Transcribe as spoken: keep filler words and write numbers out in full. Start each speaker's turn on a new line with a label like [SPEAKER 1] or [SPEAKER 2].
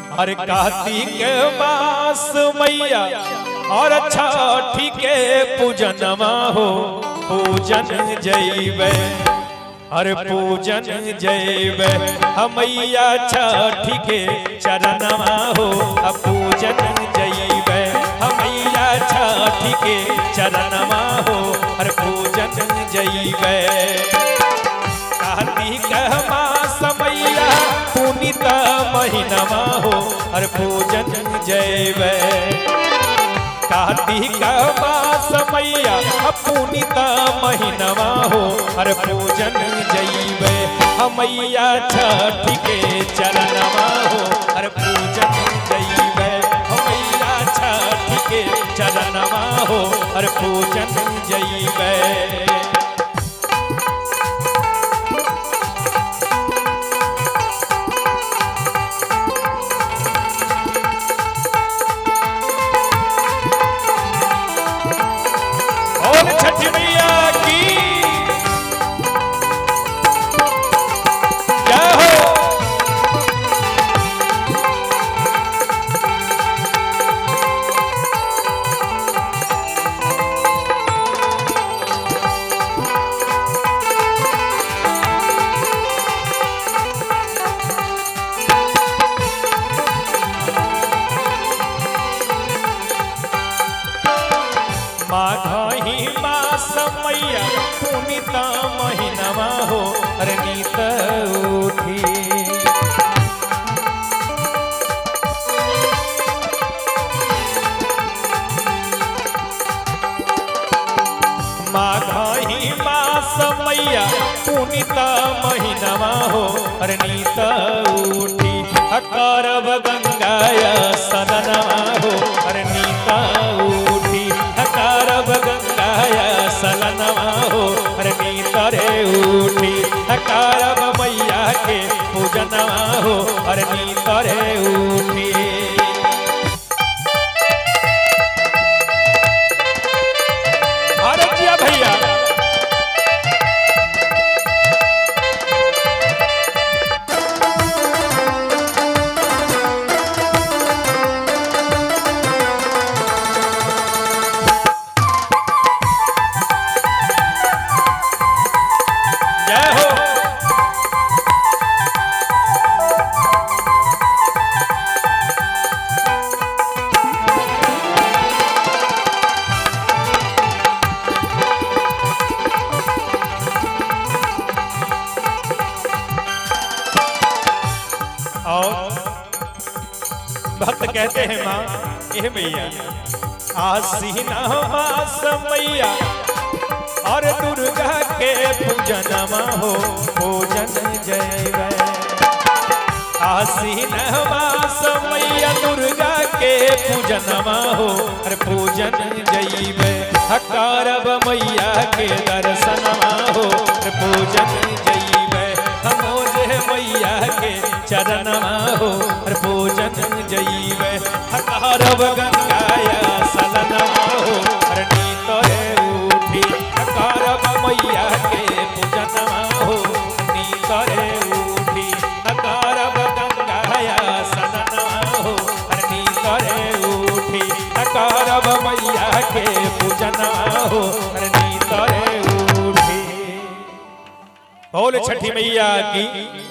[SPEAKER 1] अरे कार्तिक मास मैया और छठी के पूजनमा हो पूजन जैबे अरे पूजन जैबे हमैया छठी के चरणमा हो पूजन जैबे हमैया छठी के चरणमा हो अरे पूजन जैबे कार्तिक मास मैया पुनीत महीनमा हो अरे पूजन जैबे कार्तिक मास मैया पुनीत महीनमा हो अरे पूजन जैबे हमैया छठी के चरणमा हो अरे पूजन जैबे हमैया छठी के चरणमा हो अरे पूजन जैबे छठी मैया की जय हो। माघही मास मैया पुनीत महीनमा हो अरे नीत उठी माघही मास मैया पुनीत महीनमा हो अरे नीत उठी करब गंगाया सदनमा हो अरे नीत उठी करब गंगाया सलनमा हो अरे नीतरे उठी करब मैया के पूजनमा हो अरे नीतरे उठी अरे जिया भैया और भक्त कहते हैं माँ ये मैया आसीन मास मैया और दुर्गा के पूजनमा हो पूजन जैबे आसीन मास मैया दुर्गा के पूजनमा हो और पूजन जैबे करब मैया के दर्शनमा हो और पूजन जैबे हमोज मैया के चरणमा हो और पूजन जैबे करब गंगाया सलनमा हो और नीतरे उठी करब मैया के पूजनमा हो नीतरे उठी करब गंगाया सलनमा हो और नीतरे उठी करब मैया के पूजनमा हो और नीतरे उठी। बोल छठी मैया की।